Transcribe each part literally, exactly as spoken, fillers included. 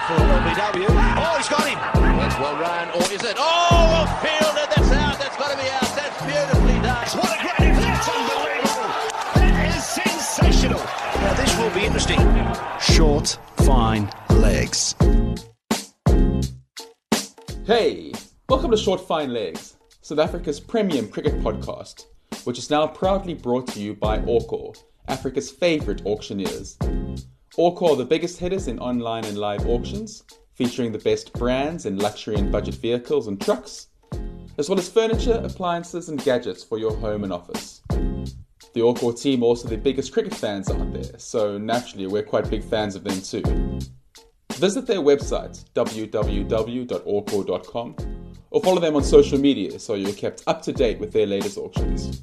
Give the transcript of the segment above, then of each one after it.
for L B W. Oh, he's got him. That's well run, or is it? Oh, well fielded. That's out. That's got to be out. That's beautifully done. What a great effort. That's unbelievable. That is sensational. Now, this will be interesting. Short, fine legs. Hey, welcome to Short Fine Legs, South Africa's premium cricket podcast, which is now proudly brought to you by Orkor, Africa's favourite auctioneers. Orkor are the biggest hitters in online and live auctions, featuring the best brands in luxury and budget vehicles and trucks, as well as furniture, appliances and gadgets for your home and office. The Orkor team are also the biggest cricket fans out there, so naturally we're quite big fans of them too. Visit their website, w w w dot orkor dot com, or follow them on social media so you're kept up to date with their latest auctions.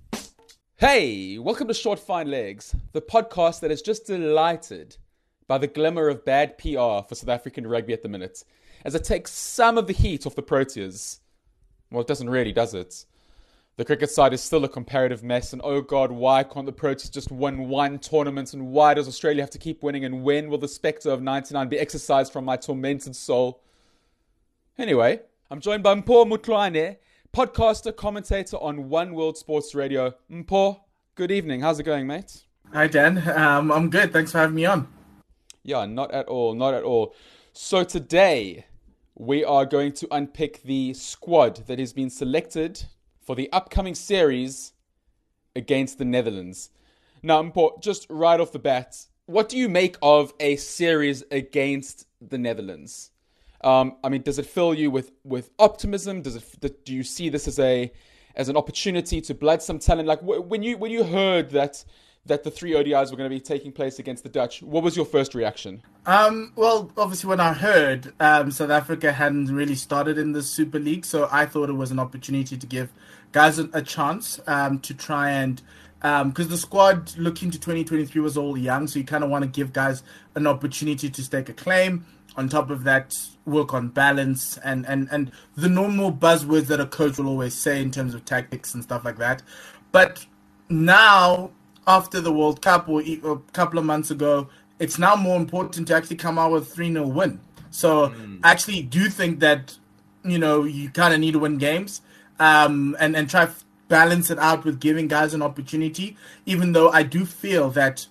Hey, welcome to Short Fine Legs, the podcast that is just delighted by the glimmer of bad P R for South African rugby at the minute, as it takes some of the heat off the Proteas. Well, it doesn't really, does it? The cricket side is still a comparative mess, and oh god, why can't the Proteas just win one tournament, and why does Australia have to keep winning, and when will the spectre of ninety-nine be exorcised from my tormented soul? Anyway, I'm joined by Mpho Mutluane, podcaster, commentator on One World Sports Radio. Mpho, good evening. How's it going, mate? Hi, Dan. Um, I'm good. Thanks for having me on. Yeah, not at all. Not at all. So today, we are going to unpick the squad that has been selected for the upcoming series against the Netherlands. Now, Mpho, just right off the bat, what do you make of a series against the Netherlands? Um, I mean, does it fill you with, with optimism? Does it? Do you see this as a as an opportunity to blood some talent? Like when you when you heard that that the three O D Is were going to be taking place against the Dutch, what was your first reaction? Um, well, obviously, when I heard um, South Africa hadn't really started in the Super League, so I thought it was an opportunity to give guys a, a chance um, to try and. Because um, the squad looking to twenty twenty-three was all young, so you kind of want to give guys an opportunity to stake a claim. On top of that, work on balance and, and, and the normal buzzwords that a coach will always say in terms of tactics and stuff like that. But now, after the World Cup or a couple of months ago, it's now more important to actually come out with a three nil win. So mm. I actually do think that, you know, you kind of need to win games um, and, and try to balance it out with giving guys an opportunity, even though I do feel that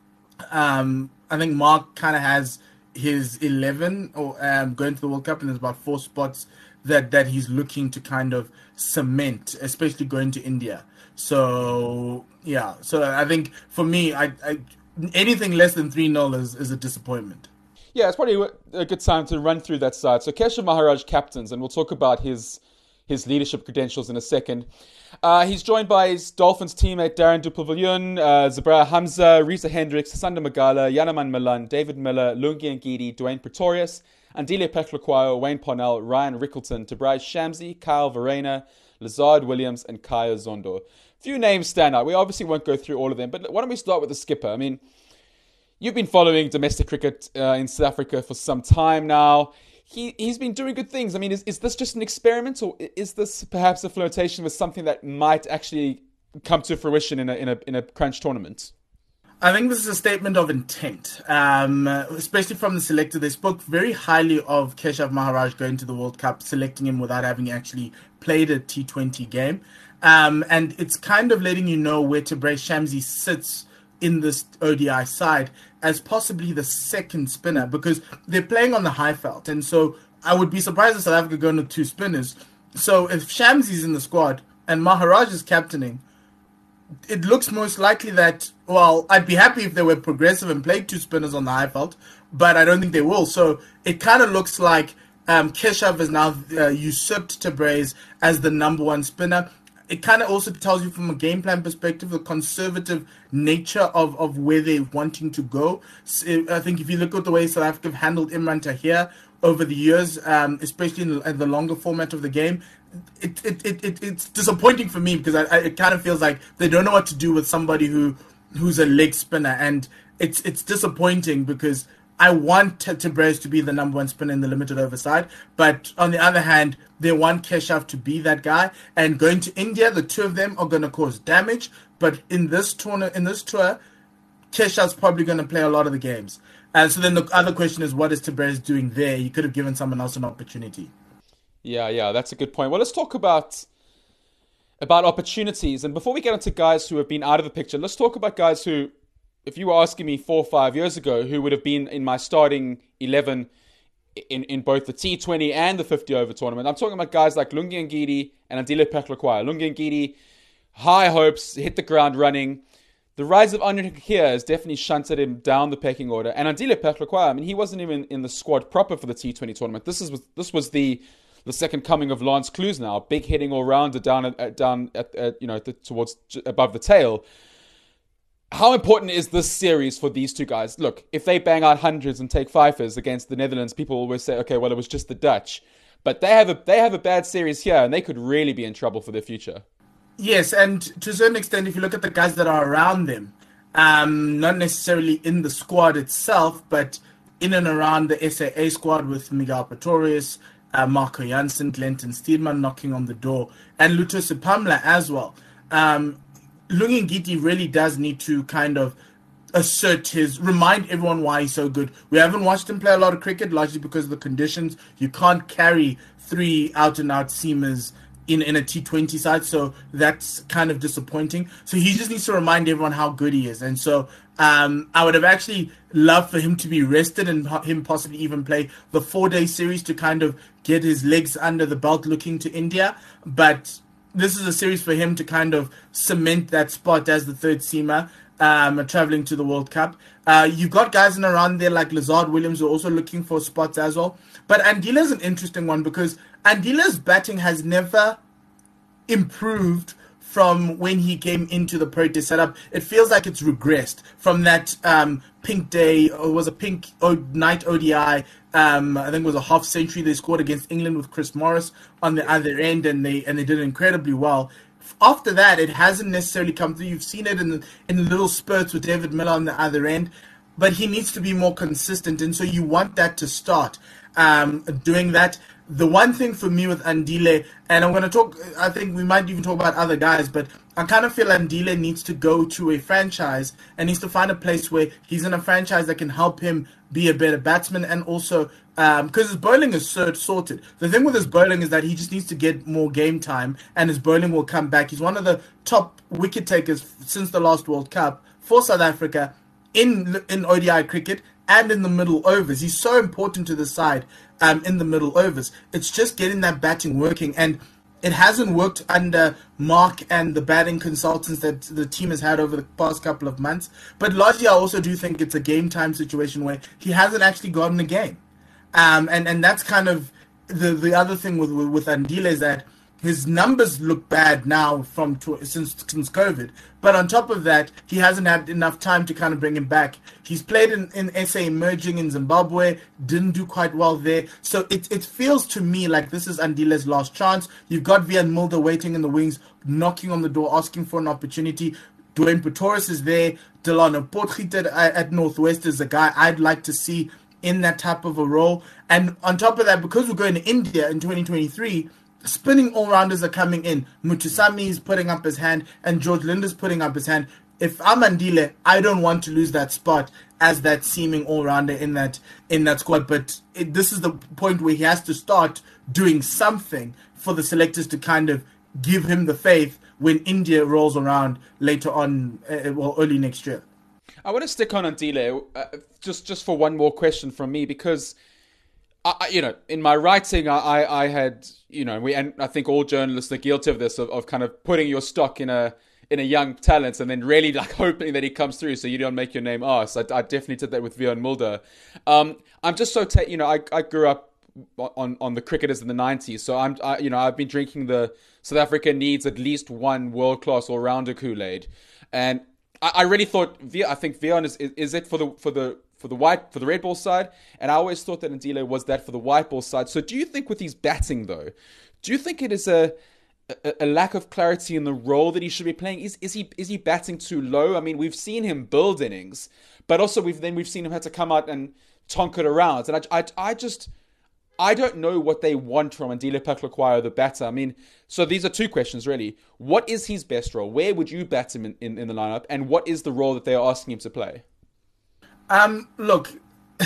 um, I think Mark kind of has his eleven or um, going to the World Cup, and there's about four spots that, that he's looking to kind of cement, especially going to India. So, yeah. So I think for me, I, I anything less than three nil is, is a disappointment. Yeah, it's probably a good time to run through that side. So Keshav Maharaj captains, and we'll talk about his his leadership credentials in a second. Uh, he's joined by his Dolphins teammate Darren du Pavilion, uh, Zabrah Hamza, Risa Hendricks, Sanda Magala, Yanaman Milan, David Miller, Lungi Ngidi, Dwayne Pretorius, Andile Peklakwayo, Wayne Parnell, Ryan Rickleton, Tobias Shamsi, Kyle Verena, Lazard Williams, and Kaya Zondo. Few names stand out. We obviously won't go through all of them, but why don't we start with the skipper? I mean, you've been following domestic cricket uh, in South Africa for some time now. He, he's been doing good things. I mean, is, is this just an experiment, or is this perhaps a flirtation with something that might actually come to fruition in a in a, in a crunch tournament? I think this is a statement of intent, um, especially from the selector. They spoke very highly of Keshav Maharaj going to the World Cup, selecting him without having actually played a T twenty game. Um, and it's kind of letting you know where Tobias Shamsi sits in this O D I side as possibly the second spinner, because they're playing on the high felt. And so I would be surprised if South Africa going to two spinners. So if Shamsi's in the squad and Maharaj is captaining, it looks most likely that, well, I'd be happy if they were progressive and played two spinners on the high felt, but I don't think they will. So it kind of looks like um, Keshav has now uh, usurped Tabriz as the number one spinner. It kind of also tells you from a game plan perspective the conservative nature of, of where they're wanting to go. So I think if you look at the way South Africa have handled Imran Tahir over the years, um, especially in the, in the longer format of the game, it, it, it, it it's disappointing for me, because I, I, it kind of feels like they don't know what to do with somebody who who's a leg spinner, and it's it's disappointing because I want Tabriz to be the number one spinner in the limited over side, but on the other hand, they want Keshav to be that guy. And going to India, the two of them are going to cause damage. But in this tournament, in this tour, Keshav's probably going to play a lot of the games. And so then the other question is, what is Tavares doing there? He could have given someone else an opportunity. Yeah, yeah, that's a good point. Well, let's talk about about opportunities. And before we get into guys who have been out of the picture, let's talk about guys who, if you were asking me four or five years ago, who would have been in my starting eleven in, in both the T twenty and the fifty over tournament. I'm talking about guys like Lungi Ngidi and Andile Pehlukwayo. Lungi Ngidi, high hopes, hit the ground running. The rise of Onyeka Kia has definitely shunted him down the pecking order. And Andile Pehlukwayo, I mean, he wasn't even in the squad proper for the T twenty tournament. This is this was the the second coming of Lance Clues now, big hitting all rounder down at down at, at you know the, towards above the tail. How important is this series for these two guys? Look, if they bang out hundreds and take fifers against the Netherlands, people always say, okay, well, it was just the Dutch. But they have a they have a bad series here, and they could really be in trouble for their future. Yes, and to a certain extent, if you look at the guys that are around them, um, not necessarily in the squad itself, but in and around the S A A squad with Miguel Pretorius, uh, Marco Jansen, Glenton Steedman knocking on the door, and Luto Sepamla as well. Um, Lungi Ngidi really does need to kind of assert his, remind everyone why he's so good. We haven't watched him play a lot of cricket, largely because of the conditions. You can't carry three out-and-out seamers in, in a T twenty side, so that's kind of disappointing. So he just needs to remind everyone how good he is. And so um, I would have actually loved for him to be rested and him possibly even play the four-day series to kind of get his legs under the belt looking to India. But this is a series for him to kind of cement that spot as the third seamer um, traveling to the World Cup. Uh, you've got guys in around there like Lazard Williams who are also looking for spots as well. But Andile's an interesting one because Andile's batting has never improved from when he came into the Proteas setup. It feels like it's regressed from that um, pink day, or was a pink o- night O D I. Um, I think it was a half century they scored against England with Chris Morris on the other end, and they and they did incredibly well. After that, it hasn't necessarily come through. You've seen it in the, in little spurts with David Miller on the other end, but he needs to be more consistent, and so you want that to start um, doing that. The one thing for me with Andile, and I'm going to talk, I think we might even talk about other guys, but I kind of feel Andile needs to go to a franchise and needs to find a place where he's in a franchise that can help him be a better batsman, and also because um, his bowling is so sorted. The thing with his bowling is that he just needs to get more game time, and his bowling will come back. He's one of the top wicket takers since the last World Cup for South Africa in in O D I cricket and in the middle overs. He's so important to the side um, in the middle overs. It's just getting that batting working, and it hasn't worked under Mark and the batting consultants that the team has had over the past couple of months. But largely, I also do think it's a game time situation where he hasn't actually gotten a game. Um, and, and that's kind of the, the other thing with, with, with Andile is that his numbers look bad now from to, since since COVID. But on top of that, he hasn't had enough time to kind of bring him back. He's played in, in S A Emerging in Zimbabwe, didn't do quite well there. So it it feels to me like this is Andile's last chance. You've got Vian Mulder waiting in the wings, knocking on the door, asking for an opportunity. Dwayne Pretorius is there. Delano Potgieter at, at Northwest is a guy I'd like to see in that type of a role. And on top of that, because we're going to India in twenty twenty-three, spinning all-rounders are coming in. Mutusami is putting up his hand, and George Linder's putting up his hand. If I'm Andile, I don't want to lose that spot as that seeming all-rounder in that in that squad. But it, this is the point where he has to start doing something for the selectors to kind of give him the faith when India rolls around later on, uh, well, early next year. I want to stick on Andile uh, just just for one more question from me, because I, you know, in my writing, I, I had, you know, we and I think all journalists are guilty of this, of, of kind of putting your stock in a in a young talent and then really like hoping that he comes through so you don't make your name arse. I, I definitely did that with Vian Mulder. Um, I'm just so, ta- you know, I, I grew up on, on the cricketers in the nineties, so I'm, I, you know, I've been drinking the South Africa needs at least one world-class all-rounder Kool-Aid, and I, I really thought, I think Vian is, is is it for the for the for the white, for the red ball side, and I always thought that Andile was that for the white ball side. So do you think with his batting though, do you think it is a, a a lack of clarity in the role that he should be playing? Is is he is he batting too low? I mean, we've seen him build innings, but also we've then we've seen him have to come out and tonk it around. And I I, I just I don't know what they want from Andile Pehlukwayo, the batter. I mean, so these are two questions really. What is his best role? Where would you bat him in, in, in the lineup? And what is the role that they are asking him to play? Um, look,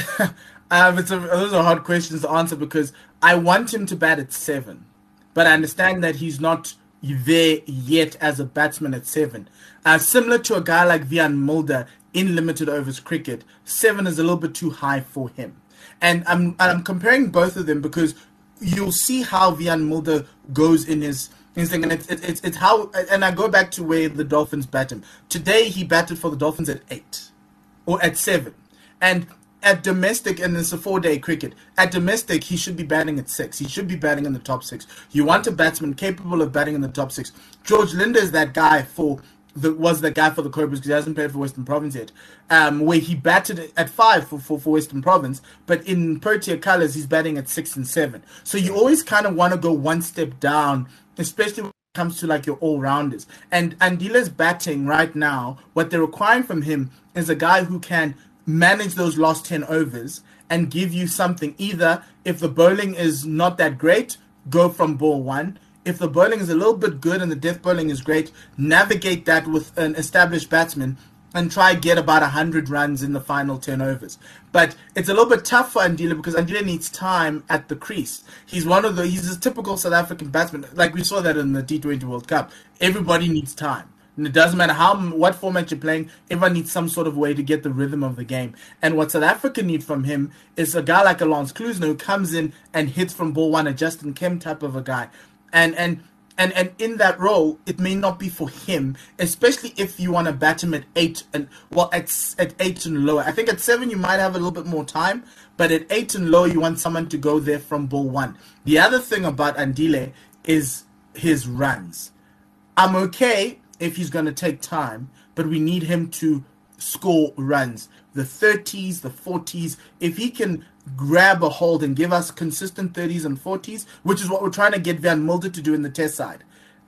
um, it's a, those are hard questions to answer because I want him to bat at seven, but I understand that he's not there yet as a batsman at seven. Uh, similar to a guy like Wiaan Mulder in limited overs cricket, seven is a little bit too high for him. And I'm I'm comparing both of them because you'll see how Wiaan Mulder goes in his instinct, and it's it's it's how. And I go back to where the Dolphins bat him today. He batted for the Dolphins at eight or at seven, and at domestic, and it's a four-day cricket. At domestic, he should be batting at six. He should be batting in the top six. You want a batsman capable of batting in the top six. George Linder is that guy for. The, was the guy for the Cobras because he hasn't played for Western Province yet, um, where he batted at five for, for, for Western Province, but in Protea colours, he's batting at six and seven. So you always kind of want to go one step down, especially when it comes to like your all-rounders. And Andile's batting right now, what they're requiring from him is a guy who can manage those last ten overs and give you something. Either if the bowling is not that great, go from ball one. If the bowling is a little bit good and the death bowling is great, navigate that with an established batsman and try get about one hundred runs in the final ten overs. But it's a little bit tough for Andile because Andile needs time at the crease. He's one of the he's a typical South African batsman. Like we saw that in the T twenty World Cup. Everybody needs time. And it doesn't matter how what format you're playing, everyone needs some sort of way to get the rhythm of the game. And what South Africa need from him is a guy like a Lance Klusener who comes in and hits from ball one, a Justin Kemp type of a guy. And and and and in that role, it may not be for him, especially if you want to bat him at eight and well at at eight and lower. I think at seven you might have a little bit more time, but at eight and lower you want someone to go there from ball one. The other thing about Andile is his runs. I'm okay if he's going to take time, but we need him to score runs. The thirties, the forties, if he can grab a hold and give us consistent thirties and forties, which is what we're trying to get Wiaan Mulder to do in the test side.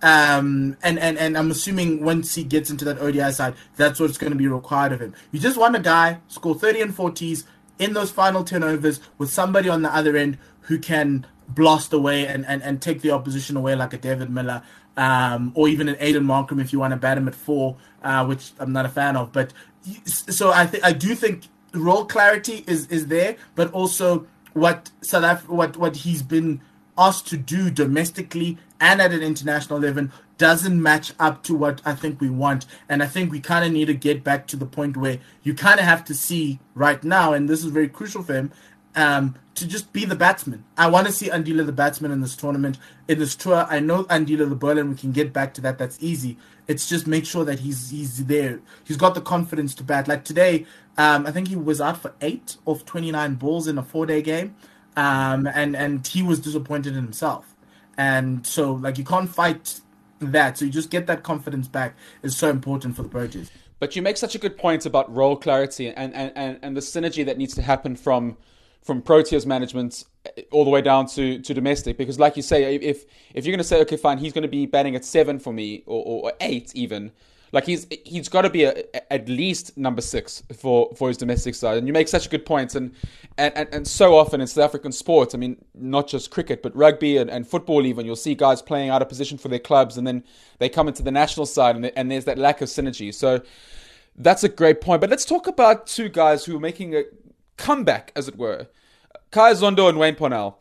Um, and, and, and I'm assuming once he gets into that O D I side, that's what's going to be required of him. You just want a guy, score thirty and forties in those final ten overs with somebody on the other end who can blast away and, and, and take the opposition away like a David Miller, um, or even an Aiden Markram if you want to bat him at four, uh, which I'm not a fan of. But so I think I do think role clarity is, is there, but also what South Af- what what he's been asked to do domestically and at an international level doesn't match up to what I think we want. And I think we kind of need to get back to the point where you kind of have to see right now, and this is very crucial for him, um, to just be the batsman. I want to see Andile the batsman in this tournament, in this tour. I know Andile the bowler, and we can get back to that. That's easy. It's just make sure that he's he's there. He's got the confidence to bat. Like today, um, I think he was out for eight of twenty-nine balls in a four-day game, um, and, and he was disappointed in himself. And so, like, you can't fight that. So you just get that confidence back is so important for the Proteas. But you make such a good point about role clarity and, and, and, and the synergy that needs to happen from from Proteas management all the way down to, to domestic. Because like you say, if if you're going to say, okay, fine, he's going to be batting at seven for me, or, or eight even, like he's he's got to be a, at least number six for, for his domestic side. And you make such a good point. And, and, and, and so often in South African sports, I mean, not just cricket, but rugby and, and football even, you'll see guys playing out of position for their clubs, and then they come into the national side, and, and there's that lack of synergy. So that's a great point. But let's talk about two guys who are making a comeback, as it were. Khaya Zondo and Wayne Parnell.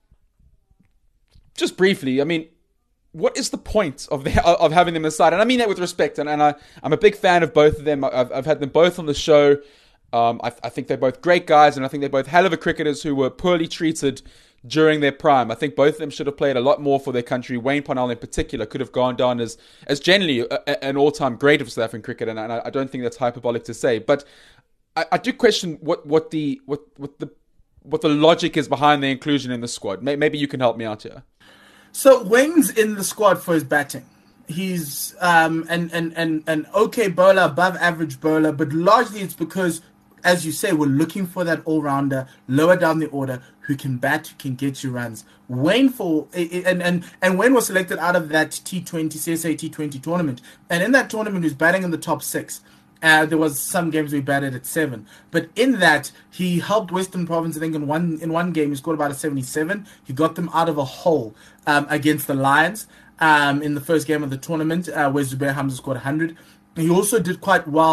Just briefly, I mean, what is the point of the, of having them aside? And I mean that with respect, and, and I, I'm a big fan of both of them. I've, I've had them both on the show. Um, I, I think they're both great guys, and I think they're both hell of a cricketers who were poorly treated during their prime. I think both of them should have played a lot more for their country. Wayne Parnell in particular could have gone down as, as generally a, a, an all-time great of South African cricket, and I, I don't think that's hyperbolic to say. But I, I do question what, what the what what the what the logic is behind the inclusion in the squad. Maybe you can help me out here. So Wayne's in the squad for his batting. He's um, an, an, an, an okay bowler, above average bowler, but largely it's because, as you say, we're looking for that all-rounder, lower down the order, who can bat, who can get you runs. Wayne for and, and, and Wayne was selected out of that T twenty, C S A T twenty tournament. And in that tournament, he was batting in the top six. Uh, there was some games we batted at seven, but in that he helped Western Province. I think in one in one game he scored about a seventy-seven. He got them out of a hole um, against the Lions um, in the first game of the tournament, uh, where Zubair Hamza scored one hundred. He also did quite well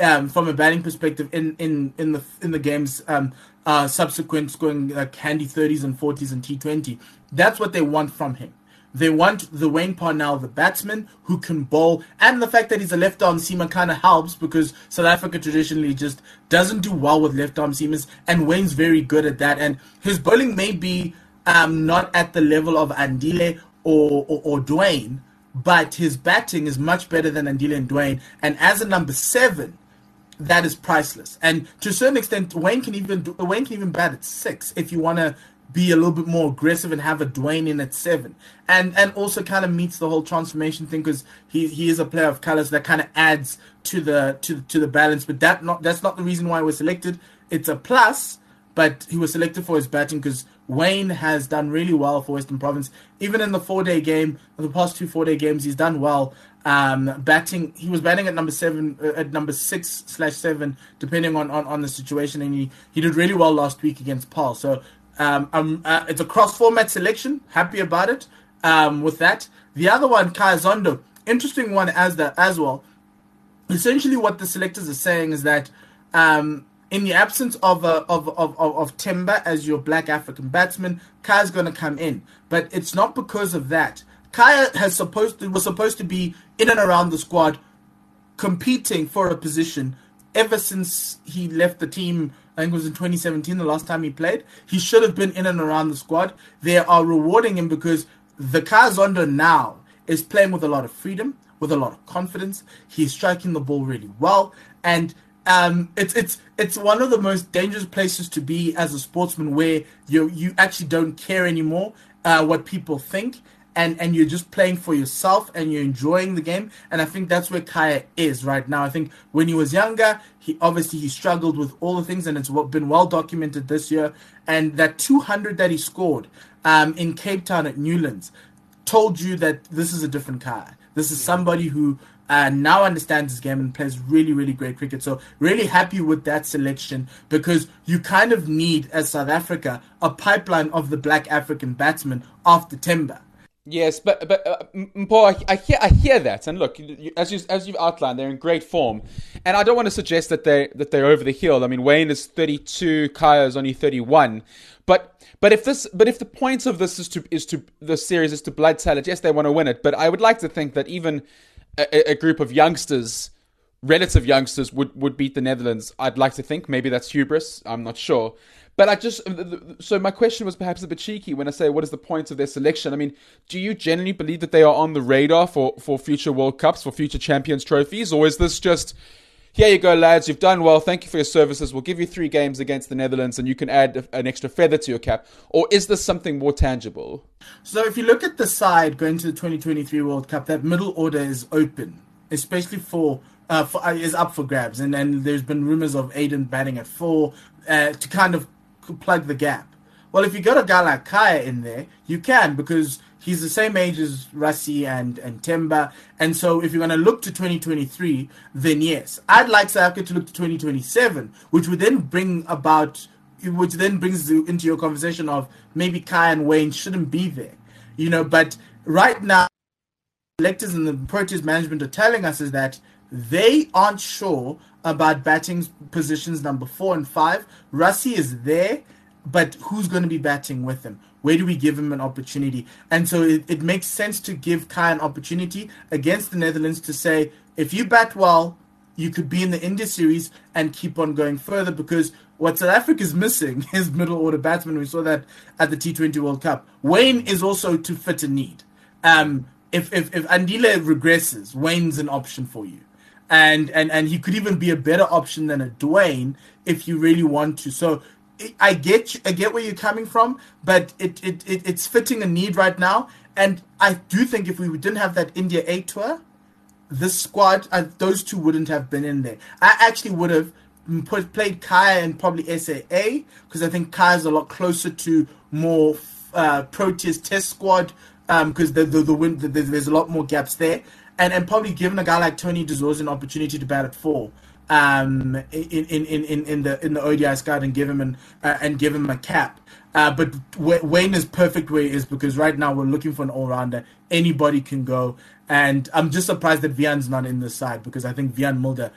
um, from a batting perspective in, in, in the in the games um, uh, subsequent, scoring like handy thirties and forties and T twenty. That's what they want from him. They want the Wayne Parnell, the batsman who can bowl, and the fact that he's a left-arm seamer kind of helps because South Africa traditionally just doesn't do well with left-arm seamers, and Wayne's very good at that. And his bowling may be um, not at the level of Andile or, or, or Dwayne, but his batting is much better than Andile and Dwayne. And as a number seven, that is priceless. And to a certain extent, Wayne can even do, Wayne can even bat at six if you want to be a little bit more aggressive and have a Dwayne in at seven, and and also kind of meets the whole transformation thing because he he is a player of colours that kind of adds to the to to the balance. But that not that's not the reason why he was selected. It's a plus, but he was selected for his batting because Wayne has done really well for Western Province. Even in the four-day game, the past two four-day games, he's done well. Um, batting, he was batting at number seven, uh, at number six slash seven, depending on, on, on the situation, and he, he did really well last week against Paul. So. Um, um, uh, it's a cross-format selection. Happy about it um, with that. The other one, Khaya Zondo, interesting one as that as well. Essentially, what the selectors are saying is that um, in the absence of, uh, of, of, of, of Temba as your black African batsman, Khaya's going to come in. But it's not because of that. Khaya has supposed to, was supposed to be in and around the squad competing for a position ever since he left the team. I think it was in twenty seventeen, the last time he played. He should have been in and around the squad. They are rewarding him because the Khaya Zondo now is playing with a lot of freedom, with a lot of confidence. He's striking the ball really well. And um, it's it's it's one of the most dangerous places to be as a sportsman where you you actually don't care anymore uh, what people think. And, and you're just playing for yourself and you're enjoying the game. And I think that's where Khaya is right now. I think when he was younger, he obviously he struggled with all the things, and it's been well documented this year. And that two hundred that he scored um, in Cape Town at Newlands told you that this is a different Khaya. This is somebody who uh, now understands his game and plays really, really great cricket. So really happy with that selection because you kind of need, as South Africa, a pipeline of the black African batsmen after Temba. Yes, but but uh, Paul, I, I hear I hear that, and look, you, as you as you've outlined, they're in great form, and I don't want to suggest that they that they're over the hill. I mean, Wayne is thirty-two, Khaya is only thirty-one, but but if this but if the point of this is to is to the series is to blood salad, yes, they want to win it, but I would like to think that even a, a group of youngsters, relative youngsters, would would beat the Netherlands. I'd like to think maybe that's hubris. I'm not sure. But I just, so my question was perhaps a bit cheeky when I say, what is the point of their selection? I mean, do you genuinely believe that they are on the radar for, for future World Cups, for future Champions trophies? Or is this just, here you go, lads, you've done well, thank you for your services, we'll give you three games against the Netherlands and you can add an extra feather to your cap? Or is this something more tangible? So if you look at the side going to the twenty twenty-three World Cup, that middle order is open, especially for, uh, for uh, is up for grabs. And then there's been rumors of Aiden batting at four uh, to kind of plug the gap. Well, if you got a guy like Khaya in there, you can, because he's the same age as Rassie and, and Temba. And so if you're going to look to twenty twenty-three, then yes. I'd like South Africa to look to twenty twenty-seven, which would then bring about, which then brings you into your conversation of maybe Khaya and Wayne shouldn't be there. You know, but right now, selectors and the Proteas management are telling us is that they aren't sure about batting positions number four and five. Rassie is there, but who's going to be batting with him? Where do we give him an opportunity? And so it, it makes sense to give Khaya an opportunity against the Netherlands to say, if you bat well, you could be in the India series and keep on going further, because what South Africa is missing is middle order batsmen. We saw that at the T twenty World Cup. Wayne is also to fit a need. Um, if, if, if Andile regresses, Wayne's an option for you. And, and and he could even be a better option than a Dwayne if you really want to. So I get I get where you're coming from, but it, it, it it's fitting a need right now. And I do think if we didn't have that India A tour, this squad, uh, those two wouldn't have been in there. I actually would have put, played Khaya and probably S A A, because I think Kaya's a lot closer to more uh, Proteas test squad, because um, the, the, the, the, the, there's a lot more gaps there. And, and probably giving a guy like Tony de Zorz an opportunity to bat at four um, in, in, in, in, in the in the O D I squad and give him an uh, and give him a cap. Uh, but Wayne is perfect where he is, because right now we're looking for an all-rounder. Anybody can go. And I'm just surprised that Vian's not in this side, because I think Vian Mulder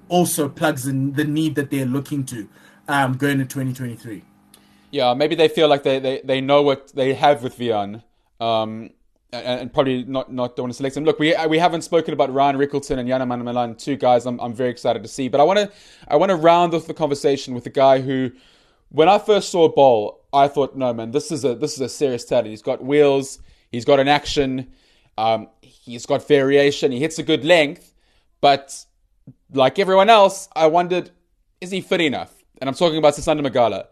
also plugs in the need that they're looking to um, going into twenty twenty-three. Yeah, maybe they feel like they, they, they know what they have with Vian, um, and, and probably not, not don't want to select him. Look, we we haven't spoken about Ryan Rickleton and Yana Milan, two guys I'm I'm very excited to see. But I want to I want to round off the conversation with the guy who, when I first saw Bol, I thought, no man, this is a this is a serious talent. He's got wheels, he's got an action, um, he's got variation, he hits a good length, but like everyone else, I wondered, is he fit enough? And I'm talking about Sisanda Magala.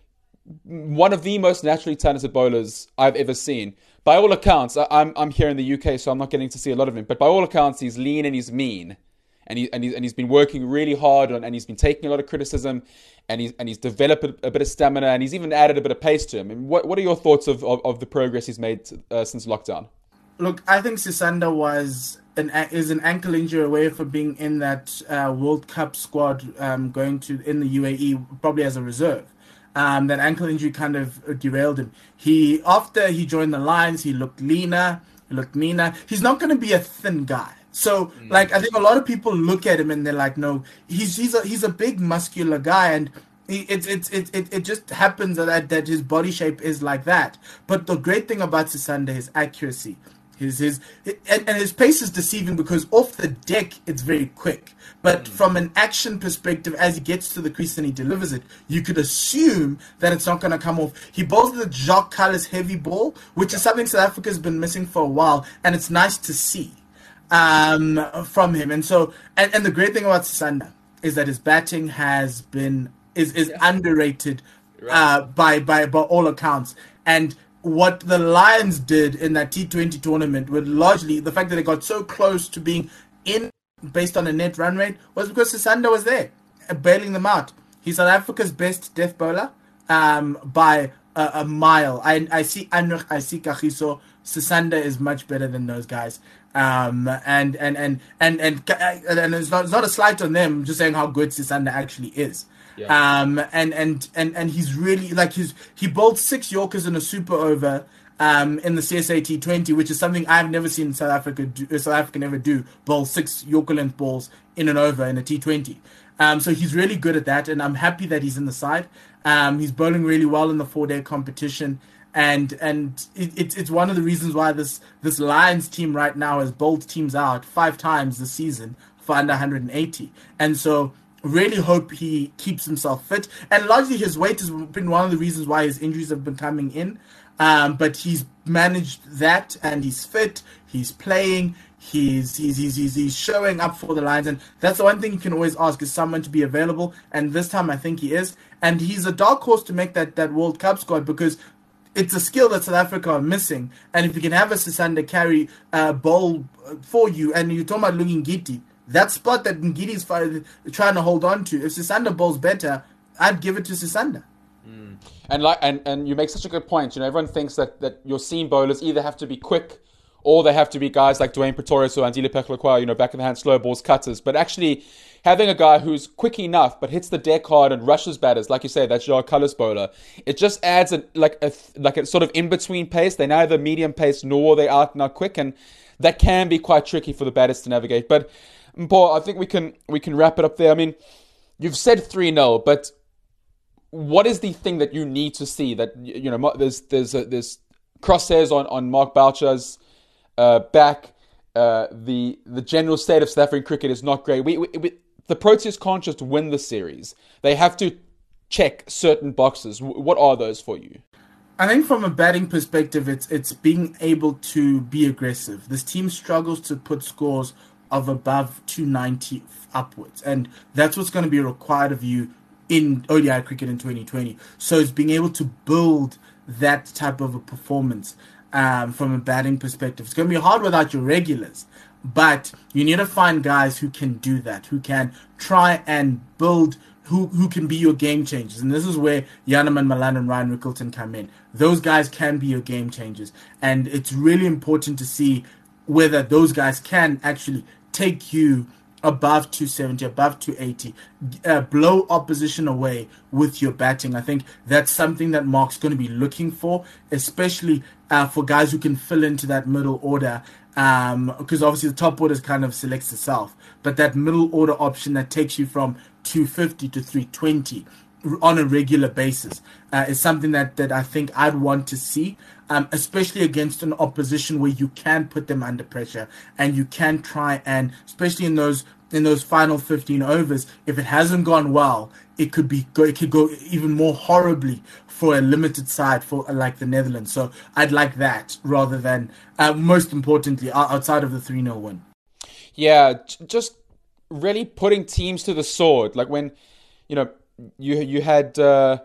One of the most naturally talented bowlers I've ever seen. By all accounts, I'm I'm here in the U K, so I'm not getting to see a lot of him. But by all accounts, he's lean and he's mean, and he and he's and he's been working really hard on, and he's been taking a lot of criticism, and he's and he's developed a, a bit of stamina, and he's even added a bit of pace to him. And what what are your thoughts of of, of the progress he's made uh, since lockdown? Look, I think Sisanda was an is an ankle injury away from being in that uh, World Cup squad um, going to in the U A E, probably as a reserve. Um, that ankle injury kind of derailed him. He after he joined the Lions, he looked leaner, he looked meaner. He's not going to be a thin guy. So, mm. like, I think a lot of people look at him and they're like, no, he's he's a he's a big muscular guy, and he, it's it's it, it it just happens that that his body shape is like that. But the great thing about Sisanda is accuracy. His his and, and his pace is deceiving because off the deck it's very quick, but mm. from an action perspective, as he gets to the crease and he delivers it, you could assume that it's not going to come off. He bowls the Jacques Kallis heavy ball, which yeah. is something South Africa has been missing for a while, and it's nice to see um, from him. And so, and, and the great thing about Sisanda is that his batting has been is is yeah. underrated right. uh, by by by all accounts. And what the Lions did in that T twenty tournament, with largely the fact that they got so close to being in based on a net run rate, was because Sisanda was there, bailing them out. He's South Africa's best death bowler um, by a, a mile. I, I see Anrich, I see Kagiso. Sisanda is much better than those guys. Um, and, and, and, and, and, and it's not, it's not a slight on them, I'm just saying how good Sisanda actually is. Yeah. Um, and, and, and, and he's really like his, he bowled six Yorkers in a super over, um, in the C S A T twenty, which is something I've never seen South Africa do, South Africa never do, bowl six Yorker length balls in an over in a T twenty. Um, so he's really good at that, and I'm happy that he's in the side. Um, he's bowling really well in the four day competition. And, and it, it, it's one of the reasons why this, this Lions team right now has bowled teams out five times this season for under one hundred eighty. And so, really hope he keeps himself fit, and largely his weight has been one of the reasons why his injuries have been coming in. Um, but he's managed that, and he's fit. He's playing. He's he's he's he's, he's showing up for the Lions, and that's the one thing you can always ask is someone to be available. And this time, I think he is, and he's a dark horse to make that that World Cup squad because it's a skill that South Africa are missing. And if you can have a Sisanda carry uh, bowl for you, and you're talking about Lungingiti, that spot that Ngiti's trying to hold on to, if Sisanda bowls better, I'd give it to Sisanda. Mm. And like, and, and you make such a good point. You know, everyone thinks that, that your seam bowlers either have to be quick or they have to be guys like Dwayne Pretorius or Andile Peklakwa, you know, back in the hand, slow balls, cutters. But actually, having a guy who's quick enough but hits the deck hard and rushes batters, like you say, that's Jacques Kallis bowler, it just adds a, like a like a sort of in-between pace. They're neither medium pace nor they're out and out quick, and that can be quite tricky for the batters to navigate. But Paul, I think we can we can wrap it up there. I mean, you've said three nil, but what is the thing that you need to see? That, you know, there's there's a, there's crosshairs on, on Mark Boucher's uh, back. Uh, the the general state of South African cricket is not great. We, we, we the Proteas can't just win the series. They have to check certain boxes. What are those for you? I think from a batting perspective, it's it's being able to be aggressive. This team struggles to put scores of above two ninety upwards, and that's what's going to be required of you in O D I cricket in twenty twenty. So it's being able to build that type of a performance um, from a batting perspective. It's going to be hard without your regulars, but you need to find guys who can do that, who can try and build, who who can be your game changers. And this is where Yanaman Malan and Ryan Rickleton come in. Those guys can be your game changers, and it's really important to see whether those guys can actually take you above two seventy, above two eighty, uh, blow opposition away with your batting. I think that's something that Mark's going to be looking for, especially uh, for guys who can fill into that middle order Um, because obviously the top order kind of selects itself, but that middle order option that takes you from two fifty to three twenty on a regular basis uh, is something that, that I think I'd want to see, um, especially against an opposition where you can put them under pressure and you can try and, especially in those in those final fifteen overs, if it hasn't gone well, it could be go, it could go even more horribly for a limited side for like the Netherlands. So I'd like that rather than, uh, most importantly, outside of the three nil win. Yeah, just really putting teams to the sword. Like when, you know, you you had uh,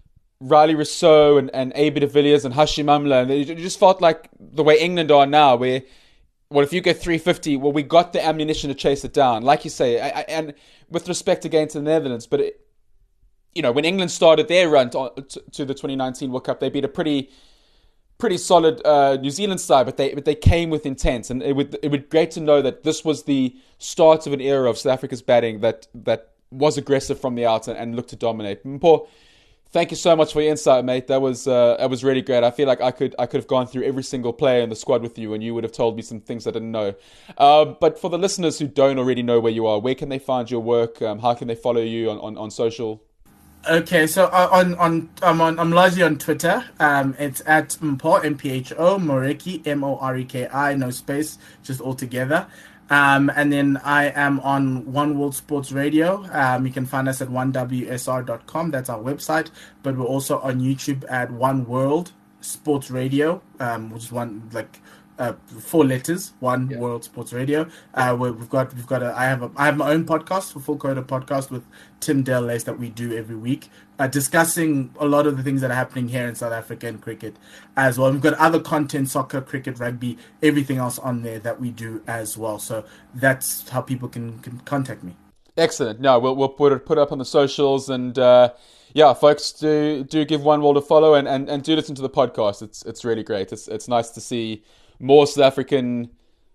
Riley Rousseau and, and A B de Villiers and Hashim Amla, and it just felt like the way England are now, where, well, if you get three fifty, well, we got the ammunition to chase it down. Like you say, I, I, and with respect against the Netherlands, but, it, you know, when England started their run to, to the twenty nineteen World Cup, they beat a pretty pretty solid uh, New Zealand side, but they but they came with intent. And it would it would be great to know that this was the start of an era of South Africa's batting that that was aggressive from the out and, and looked to dominate. Mpho, thank you so much for your insight, mate. That was uh, that was really great. I feel like I could I could have gone through every single player in the squad with you, and you would have told me some things I didn't know. Uh, but for the listeners who don't already know where you are, where can they find your work? Um, how can they follow you on, on, on social? Okay, so on on I'm on I'm largely on Twitter. Um, it's at Mpho, M P H O, Moreki, M O R E K I, no space, just all together. Um, and then I am on One World Sports Radio. Um, you can find us at one w s r dot com. That's our website. But we're also on YouTube at One World Sports Radio, um, which is one like uh, four letters. One yeah. World Sports Radio. Uh, where we've got we've got a I have a I have my own podcast, a Full Quota podcast with Tim Dale-Lace that we do every week, uh, discussing a lot of the things that are happening here in South Africa in cricket as well. We've got other content, soccer, cricket, rugby, everything else on there that we do as well. So that's how people can, can contact me. Excellent. No, we'll we'll put it put it up on the socials, and uh, yeah, folks, do do give One World a follow and, and, and do listen to the podcast. It's it's really great. It's it's nice to see more South African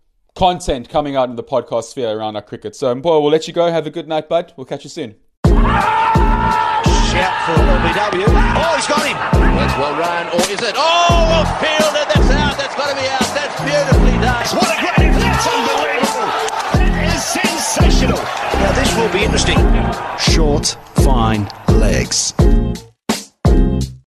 content coming out in the podcast sphere around our cricket. So, Mpho, we'll let you go. Have a good night, bud. We'll catch you soon. Shout for L B W. Oh, he's got him. That's well run, or is it? Oh, well fielded. That's out. That's got to be out. That's beautifully done. What a great, that's unbelievable. That is sensational. Now this will be interesting. Short, fine legs.